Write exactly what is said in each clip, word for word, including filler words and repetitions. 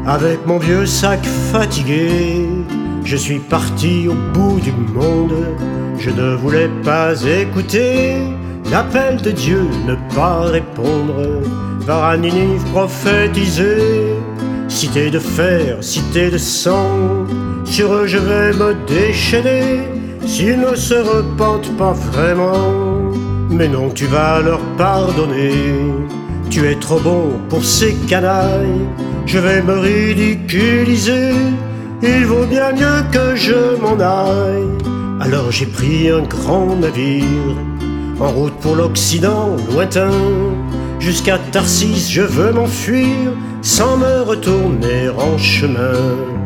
Avec mon vieux sac fatigué, je suis parti au bout du monde. Je ne voulais pas écouter l'appel de Dieu, ne pas répondre. Var Ninive prophétisait, cité de fer, cité de sang. Sur eux je vais me déchaîner, s'ils ne se repentent pas vraiment. Mais non, tu vas leur pardonner, tu es trop bon pour ces canailles. Je vais me ridiculiser, il vaut bien mieux que je m'en aille. Alors j'ai pris un grand navire, en route pour l'Occident lointain. Jusqu'à Tarsis je veux m'enfuir, sans me retourner en chemin.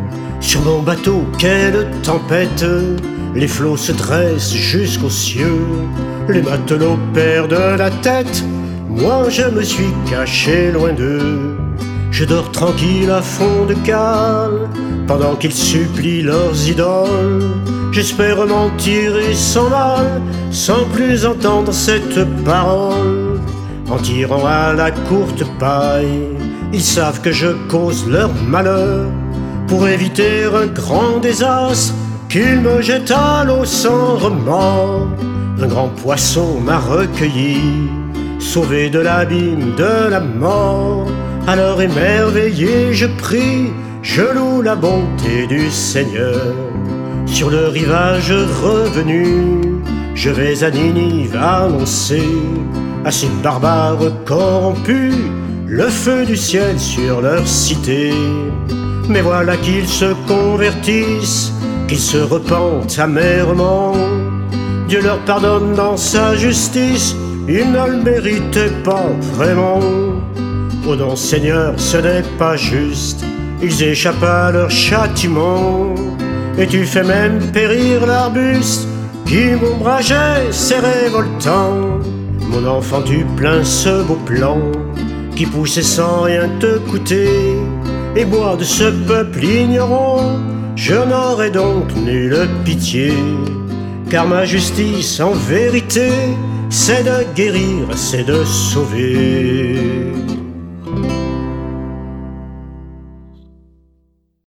Sur mon bateau, quelle tempête, les flots se dressent jusqu'aux cieux. Les matelots perdent la tête, moi je me suis caché loin d'eux. Je dors tranquille à fond de cale, pendant qu'ils supplient leurs idoles. J'espère m'en tirer sans mal, sans plus entendre cette parole. En tirant à la courte paille, ils savent que je cause leur malheur. Pour éviter un grand désastre, qu'ils me jettent à l'eau sans remords. Un grand poisson m'a recueilli, sauvé de l'abîme de la mort. Alors émerveillé je prie, je loue la bonté du Seigneur. Sur le rivage revenu, je vais à Ninive annoncer à ces barbares corrompus le feu du ciel sur leur cité. Mais voilà qu'ils se convertissent, qu'ils se repentent amèrement. Dieu leur pardonne dans sa justice, ils ne le méritaient pas vraiment. Oh non Seigneur, ce n'est pas juste, ils échappent à leur châtiment. Et tu fais même périr l'arbuste qui m'ombrageait, c'est révoltant. Mon enfant, tu plains ce beau plan qui poussait sans rien te coûter. Et moi de ce peuple ignorant, je n'aurai donc nulle pitié. Car ma justice en vérité, c'est de guérir, c'est de sauver.